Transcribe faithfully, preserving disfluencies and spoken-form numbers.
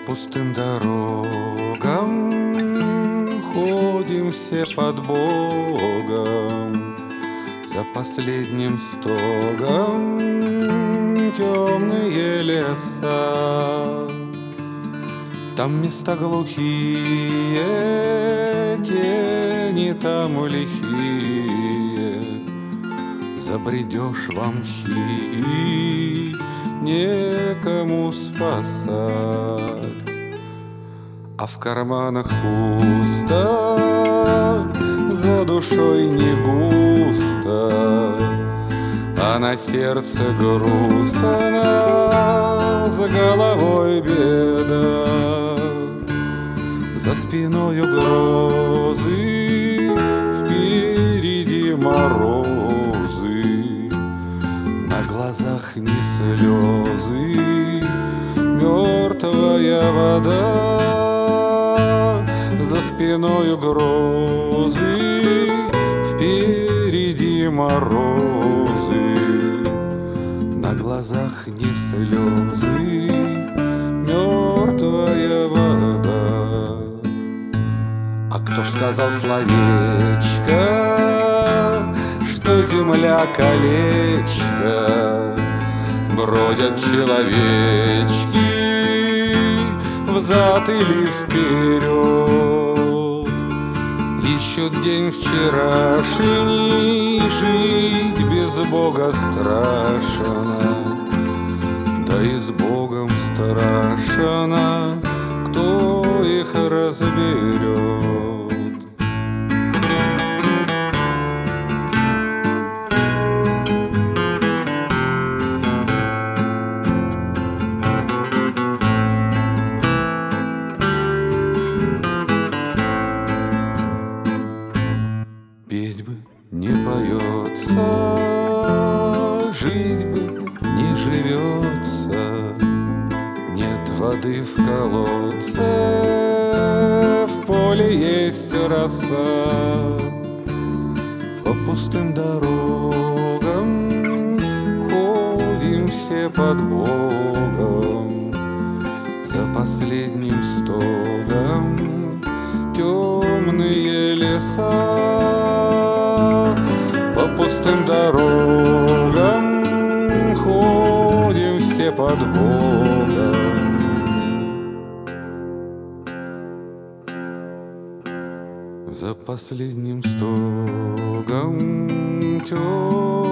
пустым дорогам ходим все под Богом, за последним стогом темные леса. Там места глухие, тени там лихие, забредешь во мхи, некому спасать. А в карманах пусто, за душой не густо, а на сердце грустно, за головой беда. За спиной угрозы, впереди морозы, на глазах не слезы, мертвая вода. За спиной угрозы, впереди морозы, на глазах не слезы, мертвая вода. А кто ж сказал словечко, что земля колечко, бродят человечки взад или вперед, ищут день вчерашний, жить без Бога страшно, да и с Богом страшно, кто их разберет. Петь бы не поется, жить бы не живется, нет воды в колодце, в поле есть роса. По пустым дорогам ходим все под Богом, за последним стогом темные леса. По пустым дорогам ходим все под Богом, за последним стогом темные